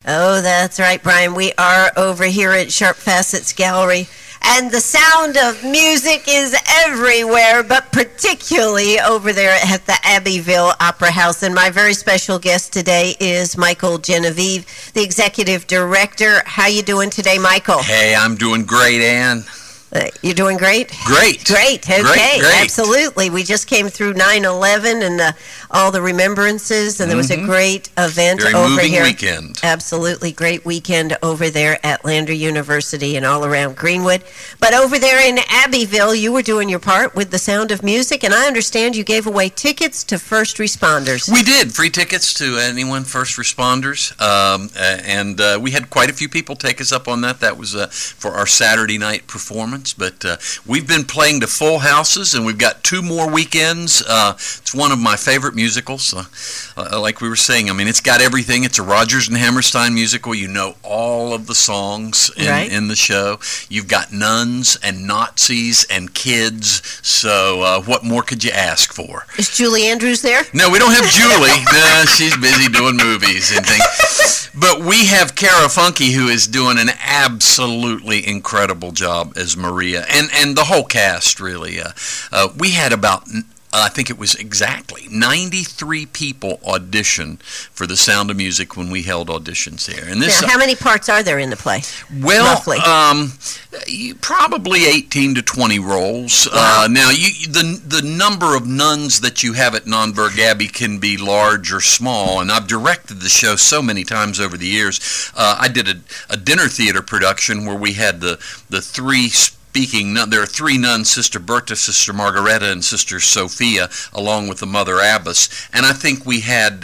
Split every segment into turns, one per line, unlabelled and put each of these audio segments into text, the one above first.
Oh, that's right, Brian. We are over here at Sharp Facets Gallery, and the sound of music is everywhere, but particularly over there at the Abbeville Opera House. And my very special guest today is Michael Genevieve, the executive director. How you doing today, Michael?
Hey, I'm doing great, Ann.
You're doing great?
Great.
Okay,
great.
Absolutely. We just came through 9/11 and all the remembrances, and there was a great event
Very
over
moving
here.
weekend.
Absolutely great weekend over there at Lander University and all around Greenwood. But over there in Abbeville, you were doing your part with the Sound of Music, and I understand you gave away tickets to first responders.
We did. Free tickets to anyone, first responders. And we had quite a few people take us up on that. That was for our Saturday night performance. But we've been playing to full houses, and we've got 2 more weekends. It's one of my favorite musicals. Like we were saying, I mean, it's got everything. It's a Rodgers and Hammerstein musical. You know all of the songs in the show. You've got nuns and Nazis and kids. So what more could you ask for?
Is Julie Andrews there?
No, we don't have Julie. No, she's busy doing movies and things. But we have Cara Funke, who is doing an absolutely incredible job as Maria, and the whole cast, really. We had about, I think it was exactly 93 people audition for The Sound of Music when we held auditions here. And this,
now, how many parts are there in the play?
Well,
roughly?
Probably 18 to 20 roles.
Wow.
Now, the number of nuns that you have at Nonberg Abbey can be large or small, and I've directed the show so many times over the years. I did a dinner theater production where we had the 3 there are 3 nuns, Sister Bertha, Sister Margareta, and Sister Sophia, along with the Mother Abbess. And I think we had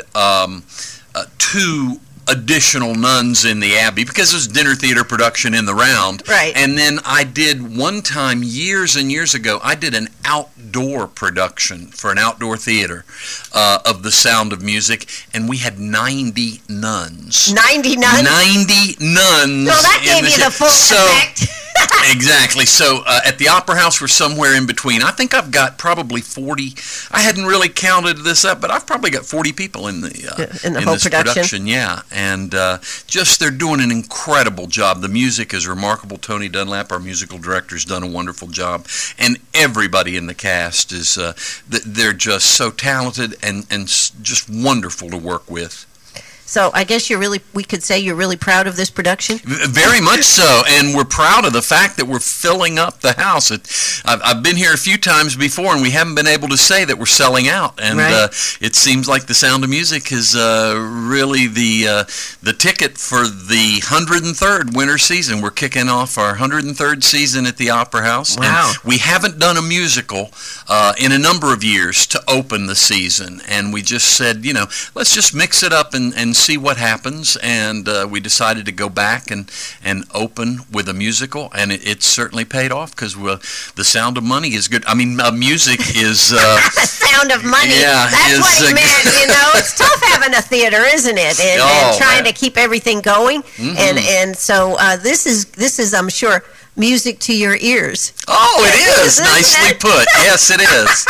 2 additional nuns in the Abbey because it was a dinner theater production in the round.
Right.
And then I did one time, years and years ago, I did an outdoor production for an outdoor theater of The Sound of Music, and we had 90 nuns.
90 nuns?
90 nuns.
So that gave you the full effect.
Exactly. So at the Opera House, we're somewhere in between. I think I've got probably 40. I hadn't really counted this up, but I've probably got 40 people in
whole
this production. Yeah, and just they're doing an incredible job. The music is remarkable. Tony Dunlap, our musical director, has done a wonderful job, and everybody in the cast is they're just so talented and just wonderful to work with.
So I guess we could say you're really proud of this production?
Very much so, and we're proud of the fact that we're filling up the house. I've been here a few times before, and we haven't been able to say that we're selling out. And it seems like The Sound of Music is really the ticket for the 103rd winter season. We're kicking off our 103rd season at the Opera House.
Wow.
And we haven't done a musical in a number of years to open the season, and we just said, let's just mix it up and see what happens, and we decided to go back and open with a musical, and it certainly paid off because The Sound of Money is good. I mean, music is...
The Sound of Money.
Yeah,
that's what he meant, It's tough having a theater, isn't it? And trying to keep everything going. Mm-hmm. And so this is, I'm sure, music to your ears.
Oh, it is. Nicely put. Yes, it is.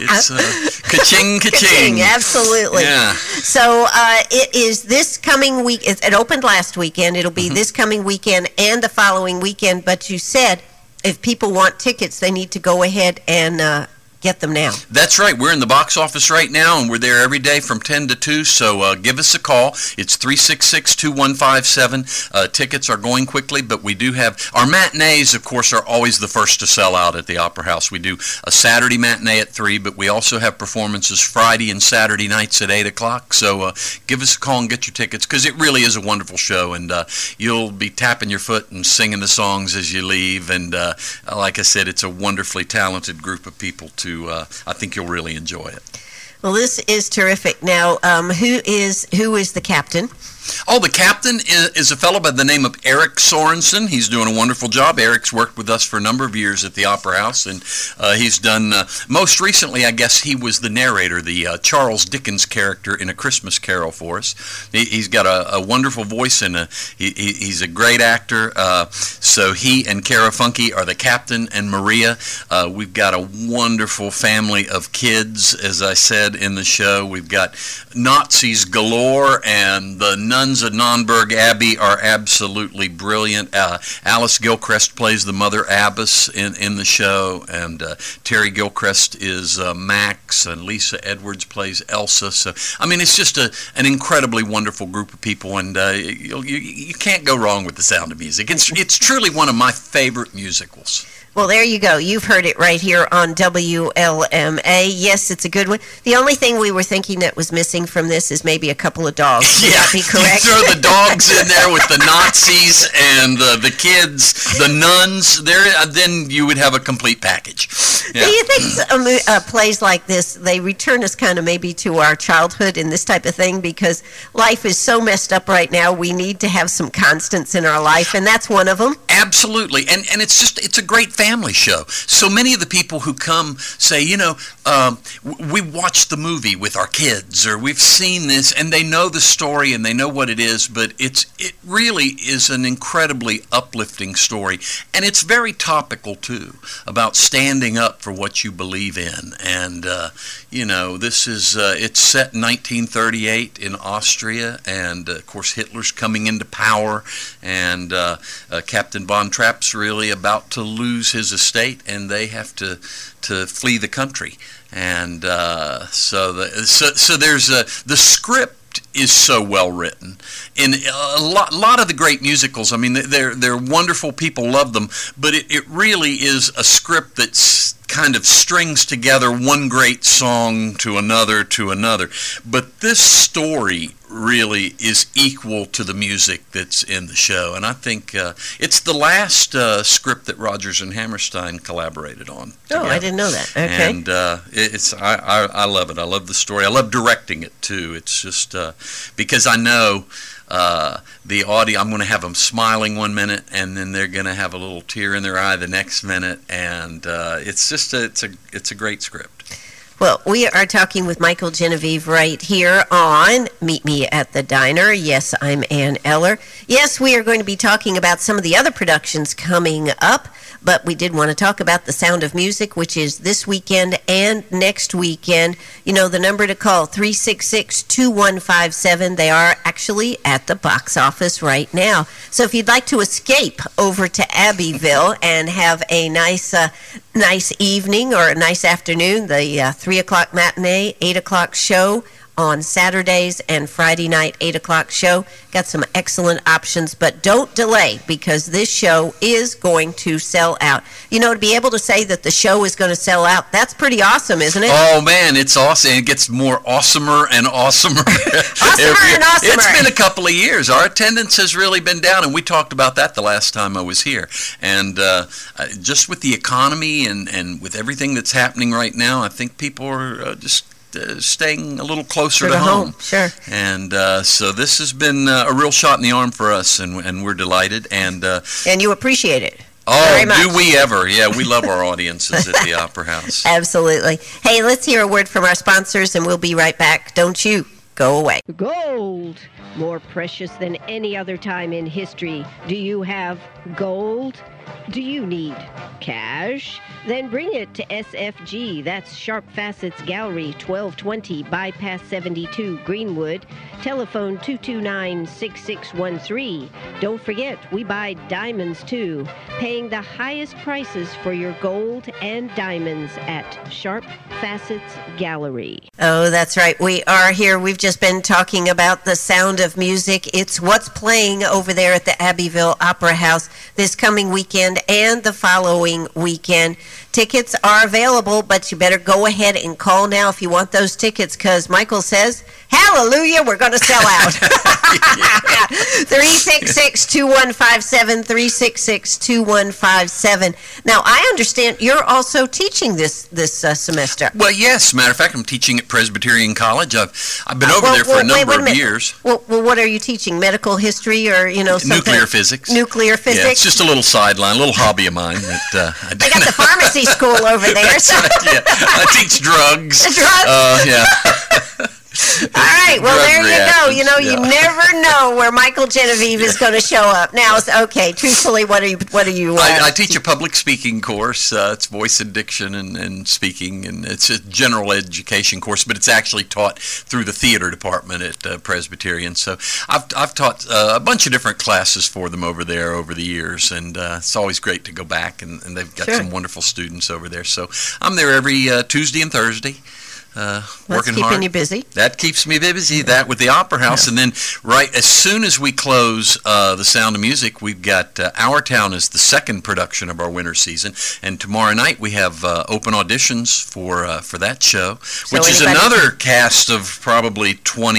It's ka-ching, ka-ching.
Absolutely.
Yeah.
So it is this coming week. It opened last weekend. It'll be this coming weekend and the following weekend. But you said if people want tickets, they need to go ahead and get them now.
That's right. We're in the box office right now, and we're there every day from 10 to 2, so give us a call. It's 366-2157. Tickets are going quickly, but we do have... Our matinees, of course, are always the first to sell out at the Opera House. We do a Saturday matinee at 3, but we also have performances Friday and Saturday nights at 8 o'clock, so give us a call and get your tickets, because it really is a wonderful show, and you'll be tapping your foot and singing the songs as you leave, and like I said, it's a wonderfully talented group of people I think you'll really enjoy it.
Well, this is terrific. Now, who is the captain?
Oh, the captain is a fellow by the name of Eric Sorensen. He's doing a wonderful job. Eric's worked with us for a number of years at the Opera House, and he's done, most recently, I guess he was the narrator, the Charles Dickens character in A Christmas Carol for us. He's got a wonderful voice, and he's a great actor. So he and Cara Funke are the captain, and Maria. We've got a wonderful family of kids, as I said in the show. We've got Nazis galore, and the nuns at Nonberg Abbey are absolutely brilliant. Alice Gilchrist plays the Mother Abbess in the show, and Terry Gilchrist is Max, and Lisa Edwards plays Elsa. So, I mean, it's just an incredibly wonderful group of people, and you can't go wrong with The Sound of Music. It's truly one of my favorite musicals.
Well, there you go. You've heard it right here on WLMA. Yes, it's a good one. The only thing we were thinking that was missing from this is maybe a couple of dogs. Would that be correct?
You throw the dogs in there with the Nazis and the kids, the nuns, then you would have a complete package. Yeah.
Do you think plays like this, they return us kind of maybe to our childhood and this type of thing? Because life is so messed up right now, we need to have some constants in our life, and that's one of them.
Absolutely. And it's a great family show. So many of the people who come say, we watched the movie with our kids, or we've seen this, and they know the story and they know what it is, but it really is an incredibly uplifting story. And it's very topical, too, about standing up for what you believe in. And, this is, it's set in 1938 in Austria, and, of course, Hitler's coming into power, and Captain Von Trapp's really about to lose his estate, and they have to flee the country. And so there's the script is so well written. In a lot of the great musicals, I mean, they're wonderful. People love them, but it really is a script that's kind of strings together one great song to another. But this story really is equal to the music that's in the show, and I think it's the last script that Rodgers and Hammerstein collaborated on together.
Oh, I didn't know that. Okay.
And I love it. I love the story. I love directing it too. It's just because I know the audience, I'm going to have them smiling one minute, and then they're going to have a little tear in their eye the next minute, and it's a great script.
Well, we are talking with Michael Genovese right here on Meet Me at the Diner. Yes, I'm Ann Eller. Yes, we are going to be talking about some of the other productions coming up, but we did want to talk about The Sound of Music, which is this weekend and next weekend. You know, the number to call, 366-2157. They are actually at the box office right now. So if you'd like to escape over to Abbeville and have a nice evening or a nice afternoon, the 3 o'clock matinee, 8 o'clock show on Saturdays, and Friday night 8 o'clock show. Got some excellent options, but don't delay, because this show is going to sell out. You know, to be able to say that the show is going to sell out, that's pretty awesome, isn't it?
Oh, man, it's awesome. It gets more awesomer and awesomer.
Awesomer and awesomer.
It's been a couple of years. Our attendance has really been down, and we talked about that the last time I was here. And just with the economy and with everything that's happening right now, I think people are just staying a little closer to home.
Sure.
And so this has been a real shot in the arm for us, and we're delighted. And
you appreciate it.
Oh, do we ever? Yeah, we love our audiences at the Opera House.
Absolutely. Hey, let's hear a word from our sponsors, and we'll be right back. Don't you go away. Gold, more precious than any other time in history. Do you have gold? Do you need cash? Then bring it to SFG. That's Sharp Facets Gallery, 1220 Bypass 72, Greenwood. Telephone 229-6613. Don't forget, we buy diamonds too. Paying the highest prices for your gold and diamonds at Sharp Facets Gallery. Oh, that's right. We are here. We've just been talking about The Sound of Music. It's what's playing over there at the Abbeville Opera House this coming weekend and the following weekend. Tickets are available, but you better go ahead and call now if you want those tickets, because Michael says, hallelujah, we're going to sell out. 366-2157, 366-2157. Now, I understand you're also teaching this semester.
Well, yes. Matter of fact, I'm teaching at Presbyterian College. I've been over there for a number of years.
Well, what are you teaching? Medical history or, something?
Nuclear physics.
Nuclear physics?
Yeah, it's just a little sideline, a little hobby of mine. That,
I got the pharmacy school over there.
That's right, yeah. I teach drugs.
Drugs?
Yeah.
All right. Well,
Drug
there you go. You know,
reactions,
you never know where Michael Genevieve is going to show up. Now, it's okay. Truthfully, what are you?
I teach a public speaking course. It's voice and diction and speaking, and it's a general education course, but it's actually taught through the theater department at Presbyterian. So I've taught a bunch of different classes for them over there over the years, and it's always great to go back, and they've got some wonderful students over there. So I'm there every Tuesday and Thursday. Working
keeping
hard.
You busy.
That keeps me busy. That with the Opera House, and then right as soon as we close the Sound of Music, we've got Our Town is the second production of our winter season, and tomorrow night we have open auditions for that show, which is another cast of probably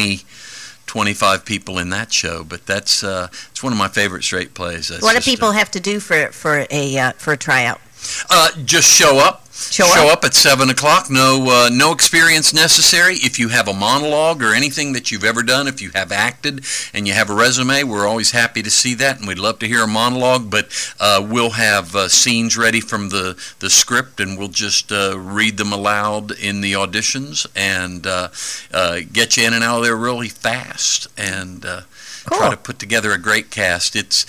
25 people in that show. But that's it's one of my favorite straight plays.
What do people have to do for a tryout?
Just show up.
Show
up at 7 o'clock. No experience necessary. If you have a monologue or anything that you've ever done, if you have acted and you have a resume, we're always happy to see that, and we'd love to hear a monologue. But we'll have scenes ready from the script, and we'll just read them aloud in the auditions and get you in and out of there really fast. And
cool.
Try to put together a great cast. It's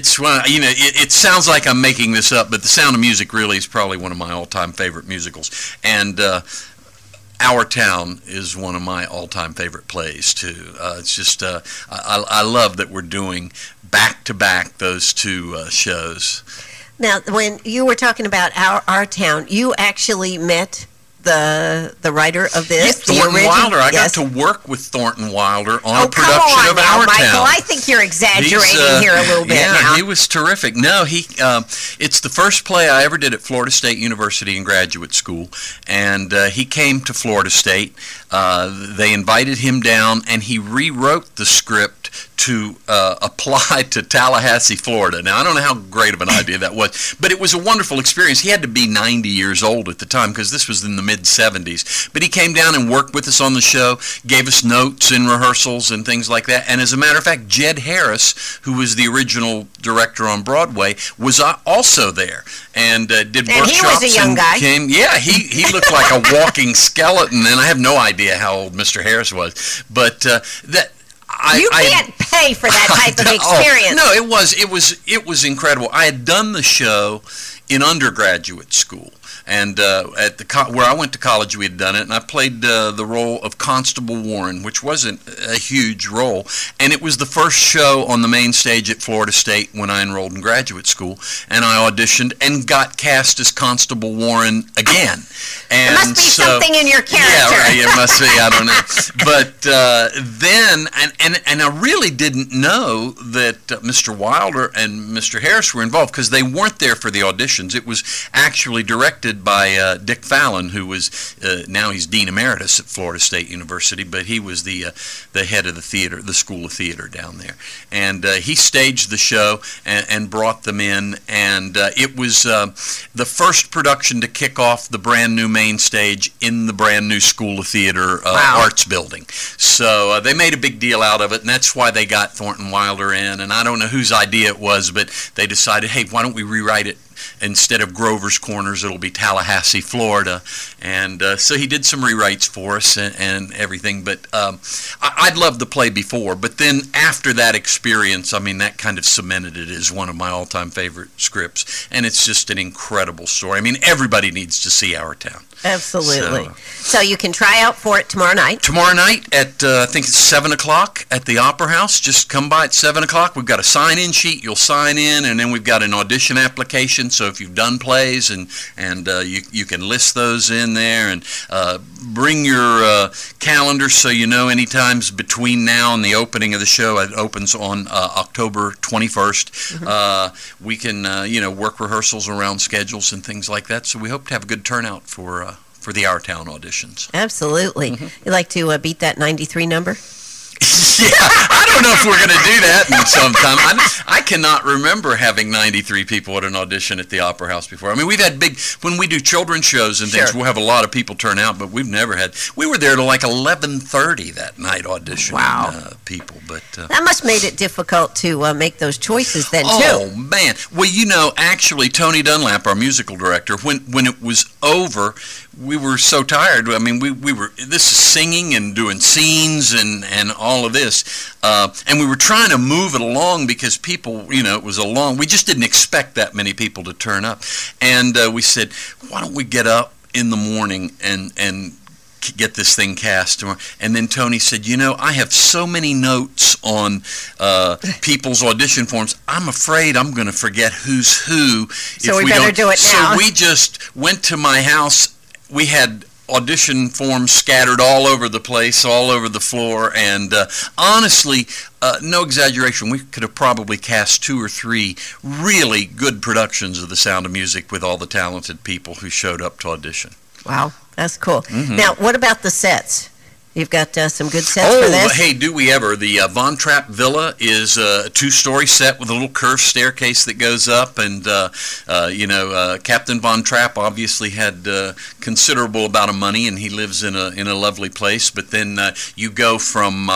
it sounds like I'm making this up, but The Sound of Music really is probably one of my all-time favorite musicals, and Our Town is one of my all-time favorite plays too. It's just I love that we're doing back-to-back those two shows.
Now, when you were talking about Our Town, you actually met the writer of this,
Thornton Wilder. I got to work with Thornton Wilder on a production of Our
Michael.
Town.
I think you're exaggerating here a little bit now.
He was terrific. No, it's the first play I ever did at Florida State University in graduate school, and he came to Florida State. They invited him down, and he rewrote the script to apply to Tallahassee, Florida. Now, I don't know how great of an idea that was, but it was a wonderful experience. He had to be 90 years old at the time because this was in the mid-'70s. But he came down and worked with us on the show, gave us notes and rehearsals and things like that. And as a matter of fact, Jed Harris, who was the original director on Broadway, was also there and did workshops.
And he was a young guy.
He looked like a walking skeleton, and I have no idea how old Mr. Harris was. But
you can't pay for that type of experience.
No, it was incredible. I had done the show in undergraduate school, and at where I went to college, we had done it, and I played the role of Constable Warren, which wasn't a huge role, and it was the first show on the main stage at Florida State when I enrolled in graduate school, and I auditioned and got cast as Constable Warren again. And
there must be something in your character.
Yeah, right, it must be, I don't know. But then, and I really didn't know that Mr. Wilder and Mr. Harris were involved because they weren't there for the auditions. It was actually directed by Dick Fallon, who was, now he's Dean Emeritus at Florida State University, but he was the head of the theater, the School of Theater down there. And he staged the show and brought them in, and it was the first production to kick off the brand new main stage in the brand new School of Theater Arts Building. So they made a big deal out of it, and that's why they got Thornton Wilder in. And I don't know whose idea it was, but they decided, hey, why don't we rewrite it? Instead of Grover's Corners, it'll be Tallahassee, Florida. And so he did some rewrites for us and everything. But I'd loved the play before. But then after that experience, I mean, that kind of cemented it as one of my all-time favorite scripts. And it's just an incredible story. I mean, everybody needs to see Our Town.
Absolutely. So you can try out for it tomorrow night.
Tomorrow night at, I think it's 7 o'clock at the Opera House. Just come by at 7 o'clock. We've got a sign-in sheet. You'll sign in, and then we've got an audition application. So if you've done plays, and you can list those in there, and bring your calendar so you know any times between now and the opening of the show. It opens on October 21st. Mm-hmm. We can, work rehearsals around schedules and things like that. So we hope to have a good turnout for the Our Town auditions.
Absolutely. Mm-hmm. You like to beat that 93 number?
Yeah, I don't know if we're going to do that in some time. I cannot remember having 93 people at an audition at the Opera House before. I mean, we've had when we do children's shows and things, we'll have a lot of people turn out, but we've never had, we were there till like 11:30 that night auditioning people. But
that must have made it difficult to make those choices then, too.
Oh, man. Well, you know, actually, Tony Dunlap, our musical director, when it was over, we were so tired. I mean, we were, this is singing and doing scenes and all of this. And we were trying to move it along because people, you know, it was we just didn't expect that many people to turn up. And we said, why don't we get up in the morning and get this thing cast tomorrow? And then Tony said, you know, I have so many notes on people's audition forms, I'm afraid I'm going to forget who's who.
So we better do it now.
So we just went to my house. We had audition forms scattered all over the place, all over the floor, and honestly, no exaggeration, we could have probably cast 2 or 3 really good productions of The Sound of Music with all the talented people who showed up to audition.
Wow, that's cool. Mm-hmm. Now, what about the sets? You've got some good sets for this?
Oh, hey, do we ever. The Von Trapp Villa is a 2-story set with a little curved staircase that goes up, and, you know, Captain Von Trapp obviously had considerable amount of money, and he lives in a lovely place, but then you go from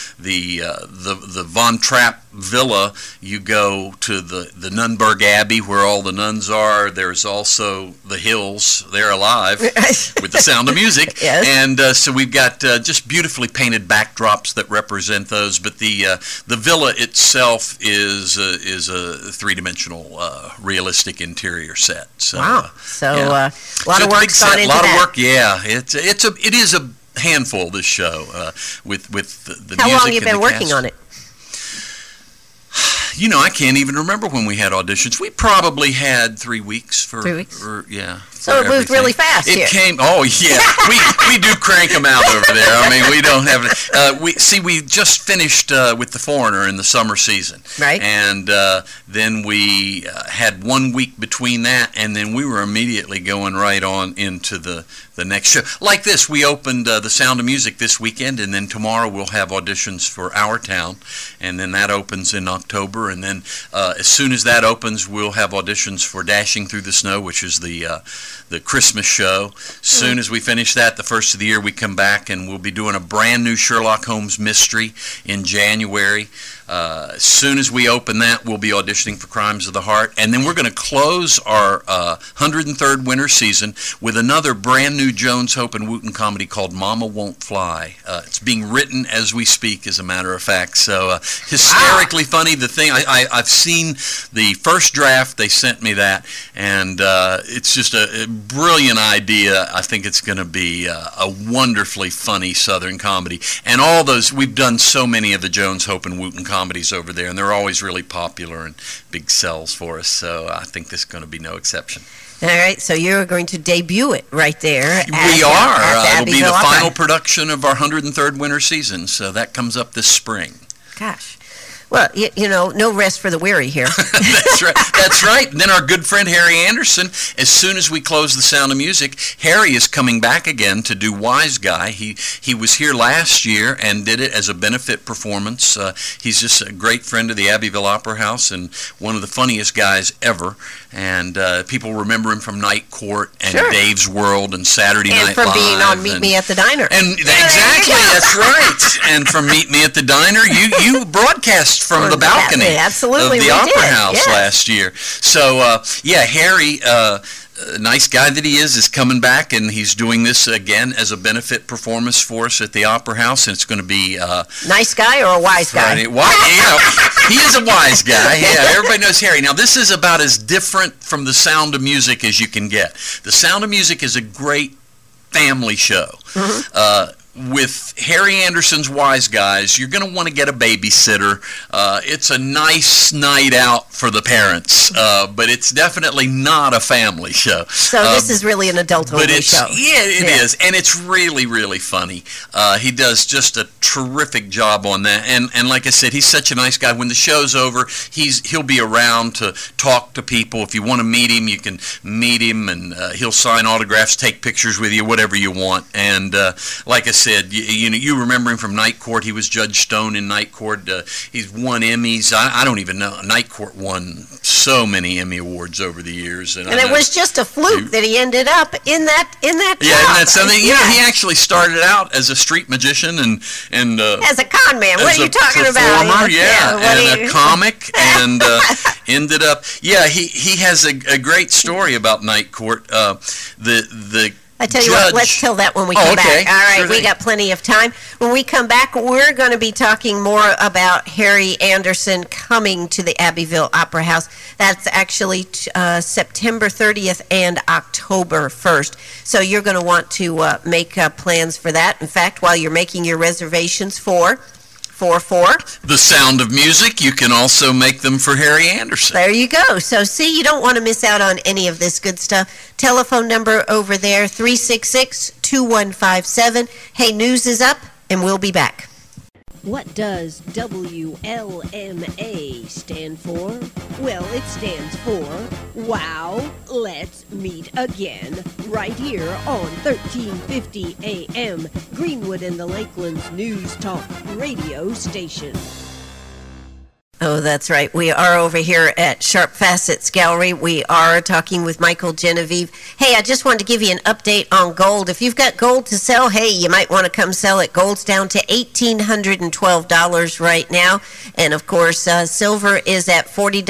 the Von Trapp Villa, you go to the Nunberg Abbey where all the nuns are. There's also the hills. They're alive with The Sound of Music.
Yes.
And so we've got just beautifully painted backdrops that represent those. But the villa itself is a 3-dimensional realistic interior set. So,
wow. So
yeah.
A lot of work's gone into that.
A lot of work. Yeah. It is a handful, this show, with the music.
How long have you been working on it?
You know, I can't even remember when we had auditions. We probably had 3 weeks for
3 weeks.
Yeah.
So it moved really fast here.
It came. Oh yeah, we do crank them out over there. I mean, we don't have. We just finished with The Foreigner in the summer season.
Right.
And then we had 1 week between that, and then we were immediately going right on into the next show. Like this, we opened The Sound of Music this weekend, and then tomorrow we'll have auditions for Our Town, and then that opens in October, and then as soon as that opens, we'll have auditions for Dashing Through the Snow, which is the Christmas show. Soon as we finish that, the first of the year, we come back and we'll be doing a brand new Sherlock Holmes mystery in January. As soon as we open that, we'll be auditioning for Crimes of the Heart. And then we're going to close our 103rd winter season with another brand new Jones, Hope, and Wooten comedy called Mama Won't Fly. It's being written as we speak, as a matter of fact. So hysterically funny. The thing, I've seen the first draft. They sent me that. And it's just a brilliant idea. I think it's going to be a wonderfully funny Southern comedy. And all those, we've done so many of the Jones, Hope, and Wooten comedies over there, and they're always really popular and big sells for us, so I think this is going to be no exception.
All right, so you're going to debut it right there.
We are. It'll be the final production of our 103rd winter season, so that comes up this spring.
Gosh. Well, you know, no rest for the weary here.
That's right. That's right. And then our good friend Harry Anderson, as soon as we close The Sound of Music, Harry is coming back again to do Wise Guy. He was here last year and did it as a benefit performance. He's just a great friend of the Abbeville Opera House and one of the funniest guys ever. And people remember him from Night Court and Dave's World and Saturday Night Live.
And from being on Meet Me at the Diner.
And exactly, that's right. And from Meet Me at the Diner, you broadcast from the balcony
absolutely,
of the Opera House last year. So, Harry, nice guy that he is coming back, and he's doing this again as a benefit performance for us at the Opera House, and it's going to be...
nice guy or a wise guy?
He is a wise guy. Yeah, everybody knows Harry. Now, this is about as different from The Sound of Music as you can get. The Sound of Music is a great family show. Mm-hmm. With Harry Anderson's Wise Guys, you're going to want to get a babysitter. It's a nice night out for the parents, but it's definitely not a family show.
So this is really an adult-only show.
Yeah, it is, and it's really, really funny. He does just a terrific job on that, and like I said, he's such a nice guy. When the show's over, he'll be around to talk to people. If you want to meet him, you can meet him, and he'll sign autographs, take pictures with you, whatever you want. And like I said, you remember him from Night Court. He was Judge Stone in Night Court. He's won Emmys. I don't even know. Night Court won so many Emmy awards over the years, and
it was just a fluke that he ended up in that job.
Yeah, and that's something. Yeah, he actually started out as a street magician and
as a con man. What are you talking about?
Performer, and a comic, and ended up. Yeah, he has a great story about Night Court.
I tell you what, let's tell that when we come back. All right,
sure
we got plenty of time. When we come back, we're going to be talking more about Harry Anderson coming to the Abbeville Opera House. That's actually September 30th and October 1st. So you're going to want to make plans for that. In fact, while you're making your reservations for
The Sound of Music, you can also make them for Harry Anderson.
There you go. So see, you don't want to miss out on any of this good stuff. Telephone number over there, 366-2157. Hey, news is up, and we'll be back. What does WLMA stand for? Well, it stands for Wow, Let's Meet Again, right here on 1350 AM, Greenwood and the Lakelands News Talk radio station. Oh, that's right. We are over here at Sharp Facets Gallery. We are talking with Michael Genevieve. Hey, I just wanted to give you an update on gold. If you've got gold to sell, hey, you might want to come sell it. Gold's down to $1,812 right now. And, of course, silver is at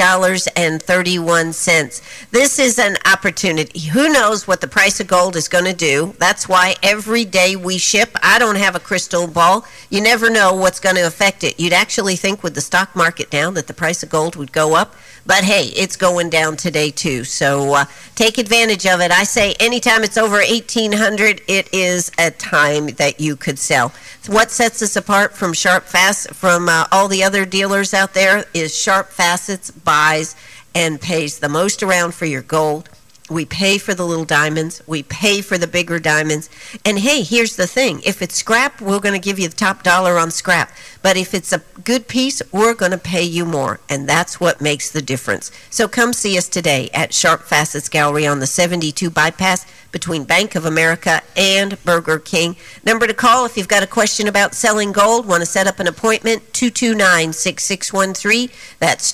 $40.31. This is an opportunity. Who knows what the price of gold is going to do? That's why every day we ship. I don't have a crystal ball. You never know what's going to affect it. You'd actually think with the stock market down that the price of gold would go up, but hey, it's going down today too, so take advantage of it. I say anytime it's over 1,800, it is a time that you could sell. What sets us apart from Sharp Facets, from all the other dealers out there, is Sharp Facets buys and pays the most around for your gold. We pay for the little diamonds. We pay for the bigger diamonds. And hey, here's the thing. If it's scrap, we're going to give you the top dollar on scrap. But if it's a good piece, we're going to pay you more. And that's what makes the difference. So come see us today at Sharp Facets Gallery on the 72 bypass between Bank of America and Burger King. Number to call if you've got a question about selling gold, want to set up an appointment, 229-6613. That's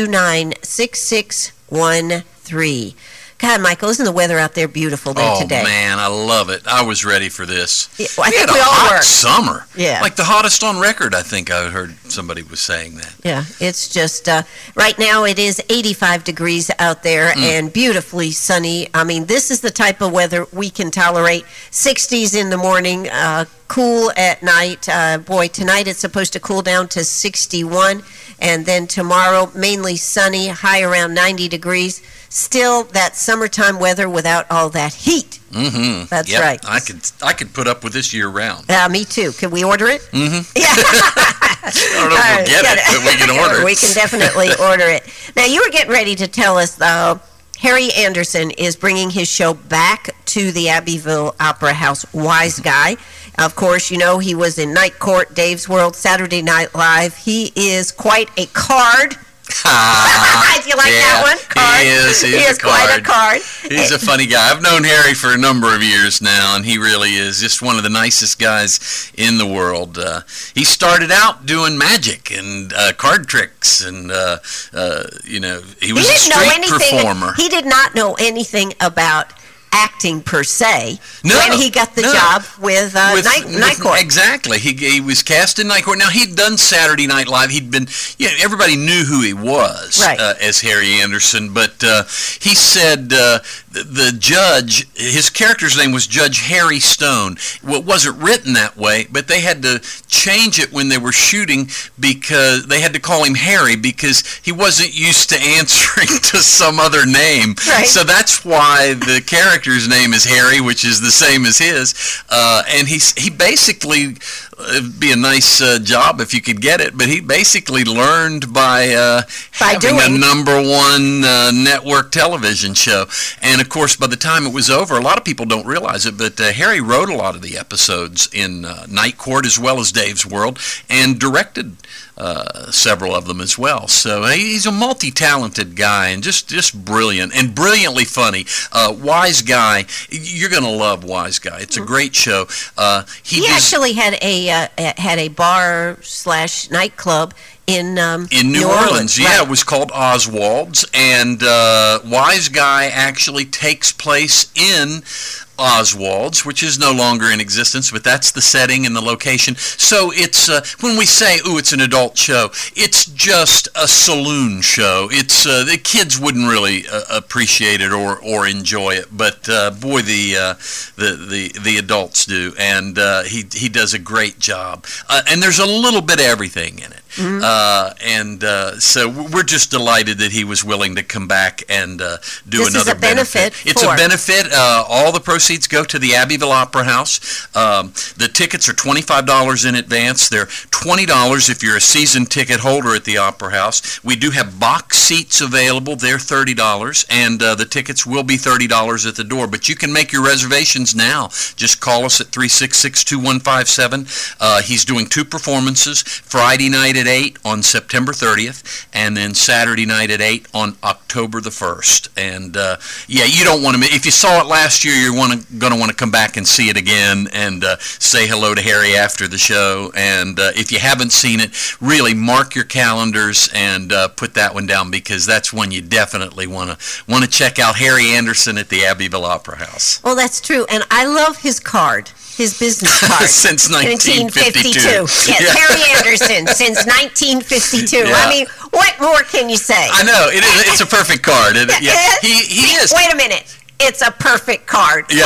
229-6613. God, Michael, isn't the weather out there beautiful today?
Oh, man, I love it. I was ready for this.
Yeah, well, I think
we
all
hot
were.
Summer.
Yeah.
Like the hottest on record, I think I heard somebody was saying that.
Yeah, it's just, right now it is 85 degrees out there and beautifully sunny. I mean, this is the type of weather we can tolerate. 60s in the morning, cool at night. Boy, tonight it's supposed to cool down to 61. And then tomorrow, mainly sunny, high around 90 degrees. Still that summertime weather without all that heat.
Mm-hmm.
That's right.
I could put up with this year round.
Me too. Can we order it?
Mm-hmm.
Yeah.
I don't know if we'll get it, but we can order it.
We can definitely order it. Now, you were getting ready to tell us, though, Harry Anderson is bringing his show back to the Abbeville Opera House. Wise guy. Of course, you know, he was in Night Court, Dave's World, Saturday Night Live. He is quite a card. Do you like that one? Card.
He is.
He is quite a card.
He's a funny guy. I've known Harry for a number of years now, and he really is just one of the nicest guys in the world. He started out doing magic and card tricks, and he was a street performer.
He did not know anything about acting per se
when
he got the job with Night Court.
Exactly. He was cast in Night Court. Now, he'd done Saturday Night Live. He'd been, everybody knew who he was as Harry Anderson, but he said the judge, his character's name was Judge Harry Stone. Well, it wasn't written that way, but they had to change it when they were shooting because they had to call him Harry because he wasn't used to answering to some other name.
Right.
So that's why the character character's name is Harry, which is the same as his, and he basically, it'd be a nice job if you could get it, but he basically learned by having a #1 network television show. And of course, by the time it was over, a lot of people don't realize it, but Harry wrote a lot of the episodes in Night Court as well as Dave's World, and directed several of them as well. So he's a multi-talented guy, and just brilliant and brilliantly funny. Wise Guy, you're going to love Wise Guy. It's a great show.
He actually had a bar/nightclub in
New Orleans. Yeah, right. It was called Oswald's, and Wise Guy actually takes place in Oswald's, which is no longer in existence, but that's the setting and the location. So it's when we say, "Ooh, it's an adult show," it's just a saloon show. It's the kids wouldn't really appreciate it or enjoy it, but boy, the adults do, and he does a great job. And there's a little bit of everything in it. Mm-hmm. So we're just delighted that he was willing to come back and do another benefit. It's a benefit. All the proceeds go to the Abbeville Opera House. The tickets are $25 in advance. They're $20 if you're a season ticket holder at the Opera House. We do have box seats available. They're $30, and the tickets will be $30 at the door. But you can make your reservations now. Just call us at 366-2157. He's doing 2 performances, Friday night at 8 on September 30th, and then Saturday night at 8 on October the 1st. And yeah, you don't want to, if you saw it last year, you're going to want to come back and see it again, and say hello to Harry after the show. And if you haven't seen it, really mark your calendars and put that one down, because that's one you definitely want to check out. Harry Anderson at the Abbeville Opera House.
Well, that's true, and I love his card. His business card.
Since 1952.
Yes, yeah. Harry Anderson, since 1952. Yeah. I mean, what more can you say?
I know. It's a perfect card. Yeah. He is.
Wait a minute. It's a perfect card.
Yeah.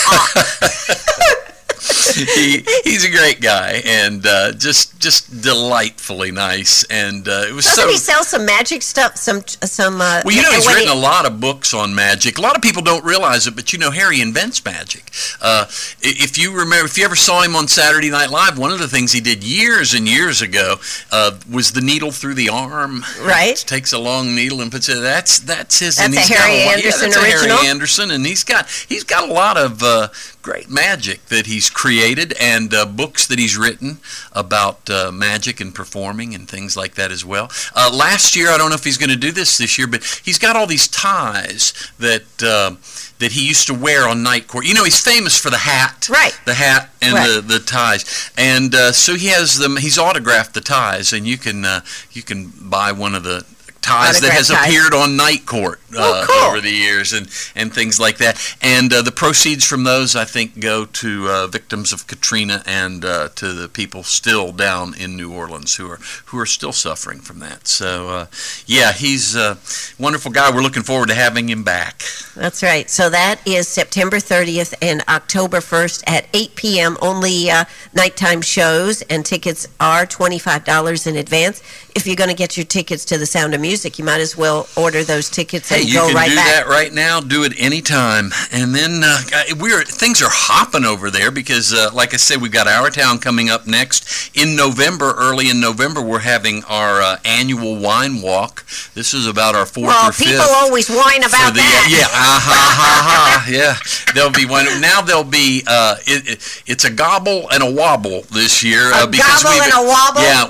He's a great guy, and just delightfully nice, and it was
Doesn't he sell some magic stuff?
Well, he's written a lot of books on magic. A lot of people don't realize it, but Harry invents magic. If you ever saw him on Saturday Night Live, one of the things he did years and years ago was the needle through the arm.
Right.
Takes a long needle and puts it. That's his.
That's a Harry Anderson original.
Harry Anderson, and he's got a lot of great magic that he's created, and books that he's written about magic and performing and things like that as well. Last year, I don't know if he's going to do this year, but he's got all these ties that he used to wear on Night Court. He's famous for the hat,
right?
The hat and the ties, and so he has them. He's autographed the ties, and you can buy one of the ties that has appeared on Night Court over the years, and things like that. And the proceeds from those, I think, go to victims of Katrina and to the people still down in New Orleans who are still suffering from that. So, yeah, he's a wonderful guy. We're looking forward to having him back.
That's right. So that is September 30th and October 1st at 8 p.m. Only nighttime shows, and tickets are $25 in advance. If you're going to get your tickets to The Sound of Music, you might as well order those tickets and go right back.
You can do that right now. Do it anytime. And then things are hopping over there because, like I said, we've got Our Town coming up next. In November, early in November, we're having our annual wine walk. This is about our 4th or 5th.
Well, people always whine about that.
Yeah, there'll be one. Now there'll be, it's a gobble and a wobble this year.
A gobble and a wobble?
Yeah,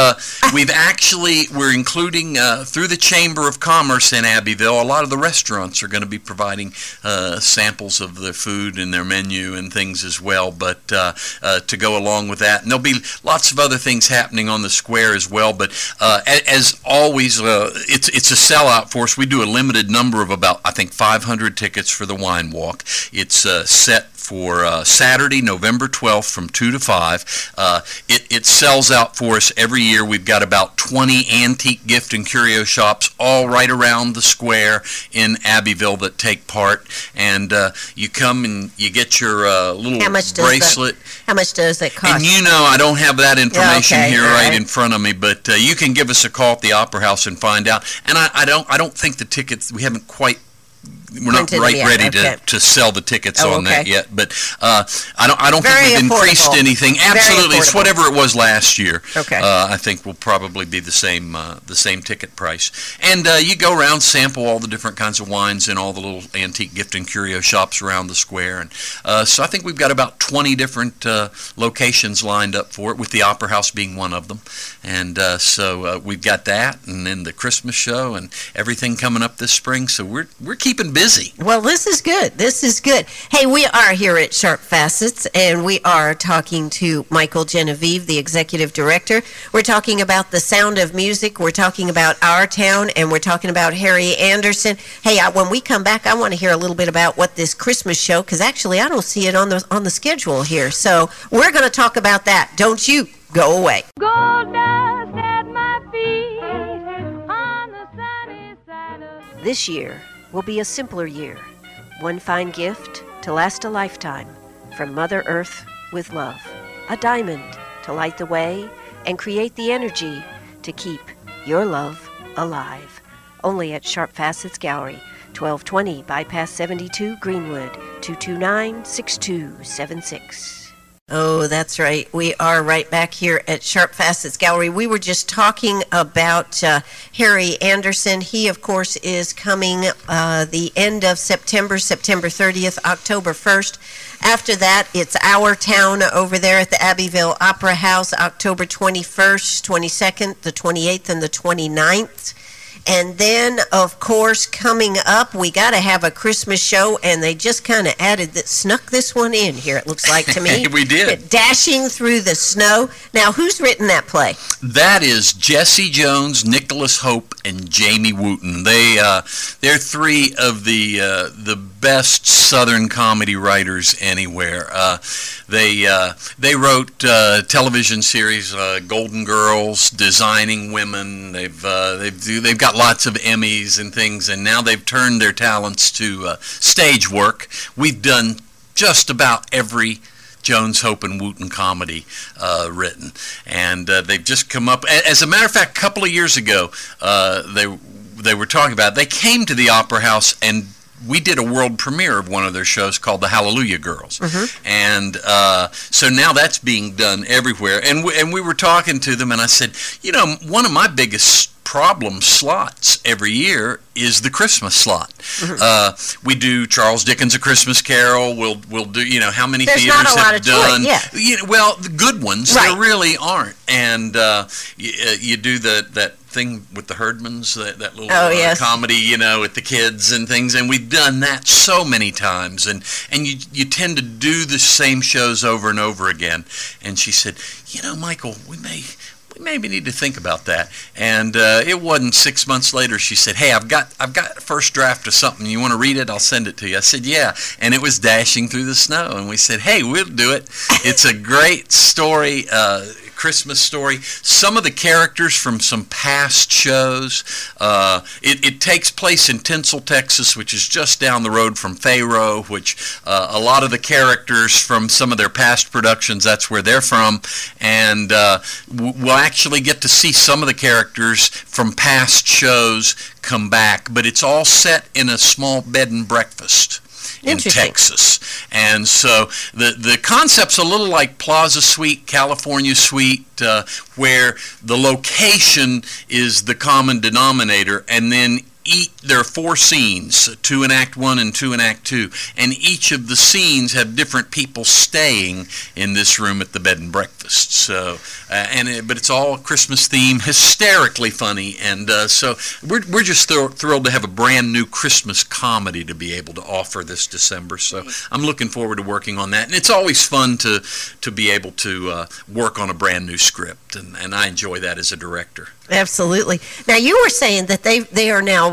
we're including through the Chamber of Commerce in Abbeville, a lot of the restaurants are going to be providing samples of their food and their menu and things as well, but to go along with that. And there'll be lots of other things happening on the square as well, but as always, it's a sellout for us. We do a limited number of about, I think, 500 tickets for the wine walk. It's set for Saturday, November 12th from 2 to 5. It sells out for us every year. We've got about 20 antique gift and curio shops all right around the square in Abbeville that take part. And you come and you get your little bracelet.
How much does it cost?
And I don't have that information right in front of me, but you can give us a call at the Opera House and find out. And I don't think the tickets, we haven't quite we're not ready to sell the tickets on that yet. But I don't think we've increased anything. Absolutely, it's whatever it was last year.
Okay.
I think will probably be the same ticket price. And you go around, sample all the different kinds of wines in all the little antique gift and curio shops around the square. And so I think we've got about 20 different locations lined up for it, with the Opera House being one of them. And so we've got that, and then the Christmas show and everything coming up this spring. So we're keeping busy.
Well, this is good. This is good. Hey, we are here at Sharp Facets, and we are talking to Michael Genevieve, the executive director. We're talking about the sound of music. We're talking about our town, and we're talking about Harry Anderson. Hey, when we come back, I want to hear a little bit about what this Christmas show, because actually I don't see it on the schedule here. So we're going to talk about that. Don't you go away.
Gold dust at my feet on the sunny side of...
This year will be a simpler year. One fine gift to last a lifetime from Mother Earth with love. A diamond to light the way and create the energy to keep your love alive. Only at Sharp Facets Gallery, 1220 Bypass 72 Greenwood, 229-6276. Oh, that's right. We are right back here at Sharp Facets Gallery. We were just talking about Harry Anderson. He, of course, is coming the end of September 30th, October 1st. After that, it's Our Town over there at the Abbeville Opera House, October 21st, 22nd, the 28th, and the 29th. And then, of course, coming up, we got to have a Christmas show, and they just kind of snuck this one in here, it looks like to me.
We did.
Dashing Through the Snow. Now, who's written that play?
That is Jesse Jones, Nicholas Hope, and Jamie Wooten. They're three of the best Southern comedy writers anywhere. They wrote television series, Golden Girls, Designing Women. They've got lots of Emmys and things, and now they've turned their talents to stage work. We've done just about every Jones, Hope, and Wooten comedy written, and they've just come up. As a matter of fact, a couple of years ago, they were talking about it. They came to the Opera House, and we did a world premiere of one of their shows called The Hallelujah Girls. Mm-hmm. And so now that's being done everywhere. And we were talking to them, and I said, one of my biggest problem slots every year is the Christmas slot. Mm-hmm. We do Charles Dickens' A Christmas Carol. We'll do, how many theaters have done. Well, the good ones, right. There really aren't. And you do that thing with the Herdmans, that little comedy, with the kids and things, and we've done that so many times, and you tend to do the same shows over and over again. And she said, Michael, we maybe need to think about that. And it wasn't 6 months later, she said, hey, I've got a first draft of something. You want to read it? I'll send it to you. I said, yeah. And it was Dashing Through the Snow. And we said, hey, we'll do it. It's a great story, Christmas story. Some of the characters from some past shows. It takes place in Tinsel, Texas, which is just down the road from Fayro, which a lot of the characters from some of their past productions, that's where they're from. And we'll actually get to see some of the characters from past shows come back, but it's all set in a small bed and breakfast in Texas. And so the concept's a little like Plaza Suite, California Suite, where the location is the common denominator, and then there are 4 scenes, 2 in Act 1 and 2 in Act 2, and each of the scenes have different people staying in this room at the bed and breakfast. So, but it's all Christmas theme, hysterically funny, and so we're just thrilled to have a brand new Christmas comedy to be able to offer this December. So I'm looking forward to working on that, and it's always fun to be able to work on a brand new script, and I enjoy that as a director.
Absolutely. Now, you were saying that they are now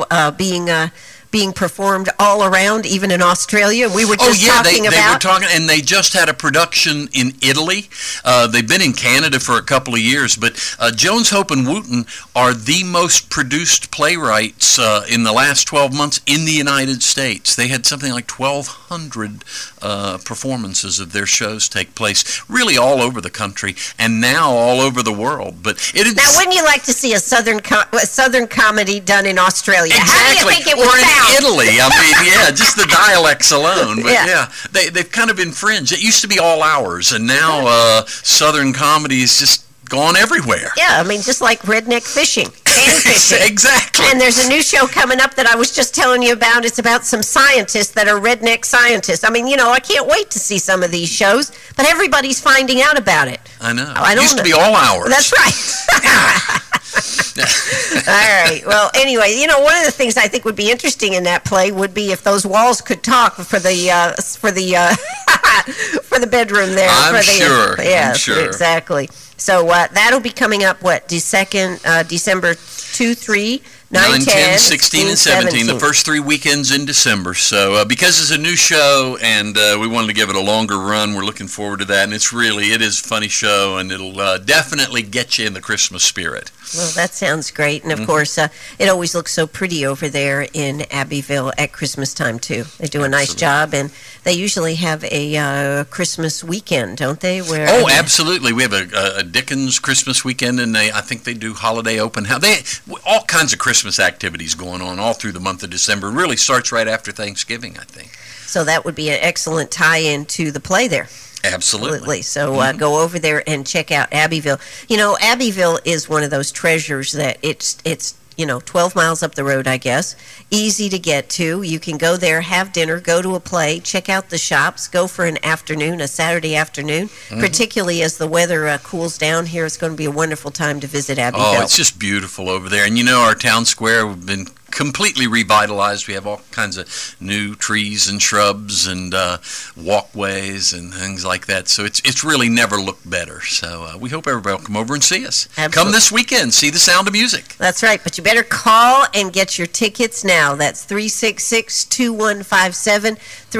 being performed all around, even in Australia. We were just talking about...
they were talking, and they just had a production in Italy. They've been in Canada for a couple of years, but Jones, Hope, and Wooten are the most produced playwrights in the last 12 months in the United States. They had something like 1,200 performances of their shows take place, really all over the country, and now all over the world. But
now, wouldn't you like to see a Southern comedy done in Australia?
Exactly.
How do you think it would sound?
Italy. I mean, yeah, just the dialects alone. But
Yeah.
they've kind of infringed. It used to be all hours, and now Southern comedy is just gone everywhere.
Yeah, I mean, just like redneck fishing, and fishing.
Exactly.
And there's a new show coming up that I was just telling you about. It's about some scientists that are redneck scientists. I mean, I can't wait to see some of these shows, but everybody's finding out about it.
I know.
I don't
Used to
know.
be all hours.
That's right. All right. Well, anyway, one of the things I think would be interesting in that play would be if those walls could talk for the for the bedroom there.
I'm
for the,
sure.
Yeah,
I'm sure.
Exactly. So that'll be coming up. December 2, 3, 9, 10,
16, and 17, the first 3 weekends in December. So because it's a new show and we wanted to give it a longer run, we're looking forward to that. And it is a funny show, and it'll definitely get you in the Christmas spirit.
Well, that sounds great. And, of course, it always looks so pretty over there in Abbeville at Christmas time, too. They do a nice job, and they usually have a Christmas weekend, don't they?
Absolutely. We have a Dickens Christmas weekend, and I think they do holiday open house. All kinds of Christmas activities going on all through the month of December. It really starts right after Thanksgiving, I think.
So that would be an excellent tie-in to the play there.
Absolutely.
So go over there and check out Abbeville. Abbeville is one of those treasures that it's 12 miles up the road, I guess. Easy to get to. You can go there, have dinner, go to a play, check out the shops, go for an afternoon, a Saturday afternoon. Particularly as the weather cools down here, it's going to be a wonderful time to visit Abbeville.
Oh, it's just beautiful over there. And our town square, we've been completely revitalized. We have all kinds of new trees and shrubs and walkways and things like that. So it's really never looked better. So we hope everybody will come over and see us.
Absolutely.
Come this weekend, see The Sound of Music.
That's right, but you better call and get your tickets now. That's 366-2157,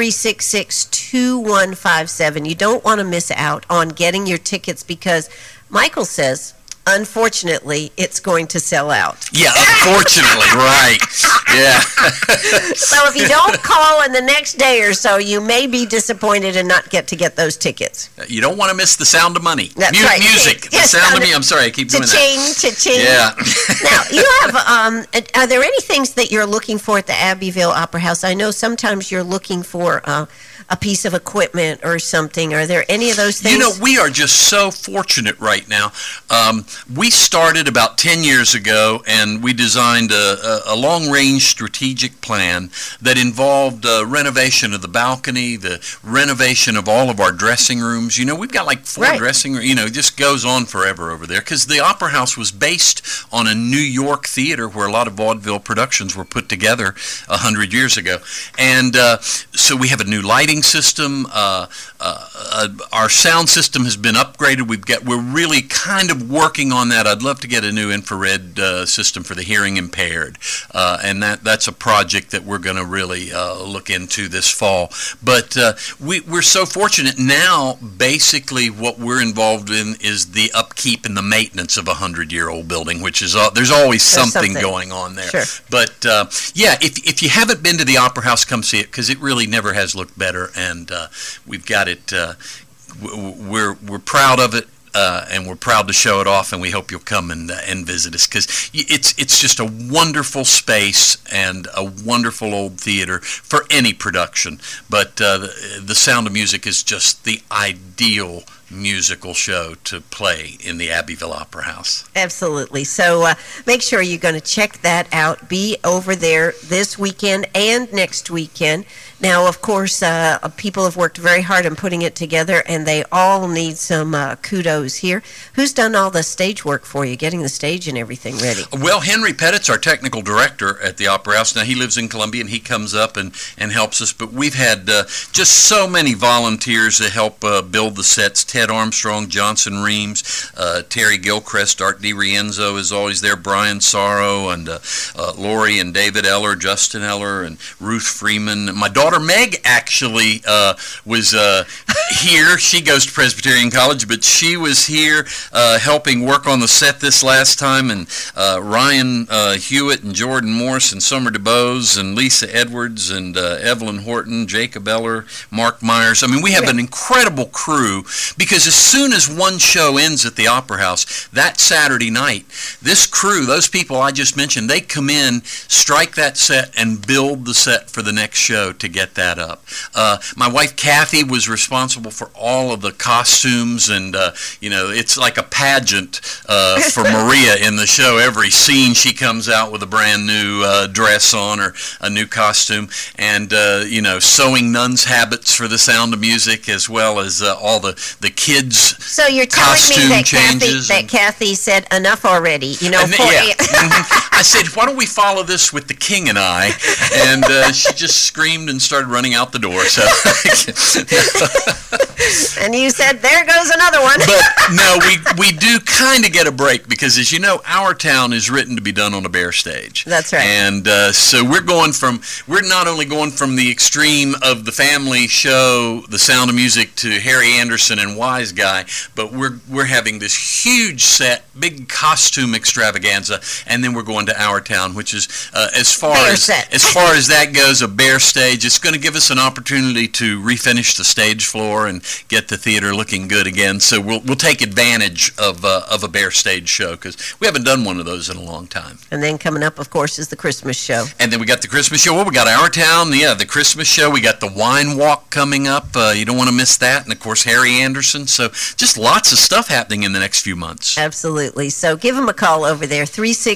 366-2157. You don't want to miss out on getting your tickets because Michael says, unfortunately, it's going to sell out.
Yeah, unfortunately, right. Yeah.
So if you don't call in the next day or so, you may be disappointed and not get those tickets.
You don't want to miss the sound of money.
That's right.
Music.
Yes,
the sound of me. I'm sorry, I keep doing that.
Cha-ching.
Yeah.
Now, you have, are there any things that you're looking for at the Abbeville Opera House? I know sometimes you're looking for a piece of equipment or something. Are there any of those things?
We are just so fortunate right now. We started about 10 years ago, and we designed a long-range strategic plan that involved renovation of the balcony, the renovation of all of our dressing rooms. We've got like 4 dressing rooms. It just goes on forever over there because the Opera House was based on a New York theater where a lot of vaudeville productions were put together 100 years ago. And so we have a new lighting system. Our sound system has been upgraded. We're really kind of working on that. I'd love to get a new infrared system for the hearing impaired, and that's a project that we're going to really look into this fall. But we're so fortunate now. Basically, what we're involved in is the upkeep and the maintenance of a 100-year-old building, which is there's always something going on there.
Sure.
But if you haven't been to the Opera House, come see it because it really never has looked better, and we've got it. We're proud of it. And we're proud to show it off, and we hope you'll come and visit us because it's just a wonderful space and a wonderful old theater for any production. But the Sound of Music is just the ideal musical show to play in the Abbeville Opera House.
Absolutely. So make sure you're going to check that out. Be over there this weekend and next weekend. Now, of course, people have worked very hard on putting it together, and they all need some kudos here. Who's done all the stage work for you, getting the stage and everything ready?
Well, Henry Pettit's our technical director at the Opera House. Now, he lives in Columbia, and he comes up and helps us. But we've had just so many volunteers to help build the sets. Ted Armstrong, Johnson Reams, Terry Gilchrist, Art DiRienzo is always there, Brian Sorrow, and Lori and David Eller, Justin Eller, and Ruth Freeman. My daughter Meg actually was here. She goes to Presbyterian College, but she was here helping work on the set this last time, and Ryan Hewitt and Jordan Morse and Summer DeBose and Lisa Edwards and Evelyn Horton, Jacob Eller, Mark Myers. I mean, we have an incredible crew because as soon as one show ends at the Opera House, that Saturday night, this crew, those people I just mentioned, they come in, strike that set, and build the set for the next show to get that up. My wife Kathy was responsible for all of the costumes, and it's like a pageant for Maria in the show. Every scene she comes out with a brand new dress on or a new costume, and sewing nuns' habits for the Sound of Music, as well as all the kids'
So you're telling me that
changes.
Kathy said enough already?
I said, why don't we follow this with the King and I? And she just screamed and started running out the door. So,
and you said, there goes another one.
But no, we do kind of get a break because, as you know, Our Town is written to be done on a bare stage.
That's right.
And so we're not only going from the extreme of the family show, The Sound of Music, to Harry Anderson and Wise Guy, but we're having this huge set, big costume extravaganza, and then we're going to Our Town, which is as far as that goes, a bare stage. It's going to give us an opportunity to refinish the stage floor and get the theater looking good again. So we'll take advantage of a bare stage show because we haven't done one of those in a long time.
And then coming up, of course, is the Christmas show.
And then we got the Christmas show. Well, we got Our Town, the Christmas show. We got the Wine Walk coming up. You don't want to miss that. And, of course, Harry Anderson. So just lots of stuff happening in the next few months.
Absolutely. So give them a call over there,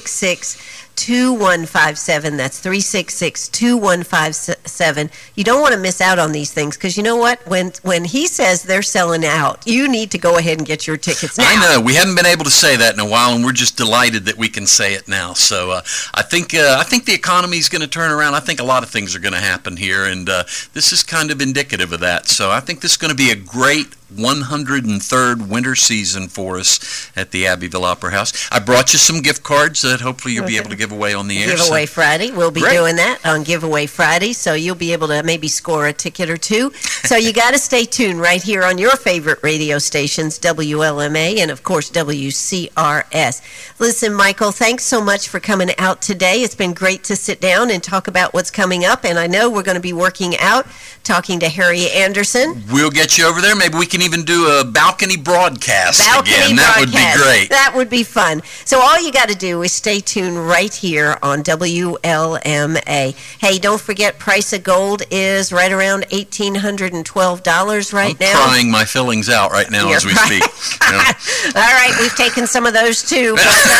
366-2157. That's 366-2157. You don't want to miss out on these things because you know what? When he says they're selling out, you need to go ahead and get your tickets now.
I know. We haven't been able to say that in a while, and we're just delighted that we can say it now. So I think the economy is going to turn around. I think a lot of things are going to happen here, and this is kind of indicative of that. So I think this is going to be a great 103rd winter season for us at the Abbeville Opera House. I brought you some gift cards that hopefully you'll be able to give away on the air.
Giveaway Friday. We'll be doing that on Giveaway Friday, so you'll be able to maybe score a ticket or two. So you got to stay tuned right here on your favorite radio stations, WLMA and, of course, WCRS. Listen, Michael, thanks so much for coming out today. It's been great to sit down and talk about what's coming up, and I know we're going to be working out, talking to Harry Anderson.
We'll get you over there. Maybe we can even do a balcony broadcast again. That would be great.
That would be fun. So all you got to do is stay tuned right here on WLMA. Hey, don't forget, price of gold is right around $1,812 right now.
I'm crying my fillings out right now as we speak.
All right, we've taken some of those too.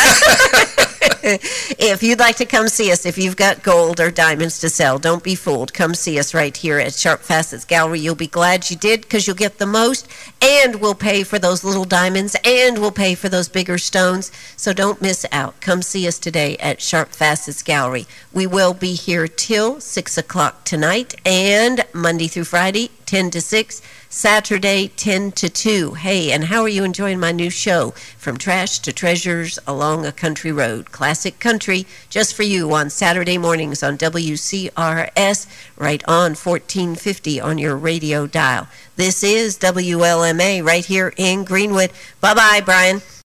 If you'd like to come see us, if you've got gold or diamonds to sell, don't be fooled. Come see us right here at Sharp Facets Gallery. You'll be glad you did because you'll get the most, and we'll pay for those little diamonds, and we'll pay for those bigger stones. So don't miss out. Come see us today at Sharp Facets Gallery. We will be here till 6 o'clock tonight, and Monday through Friday, 10 to 6. Saturday, 10 to 2. Hey, and how are you enjoying my new show, From Trash to Treasures Along a Country Road? Classic country, just for you on Saturday mornings on WCRS, right on 1450 on your radio dial. This is WLMA right here in Greenwood. Bye-bye, Brian.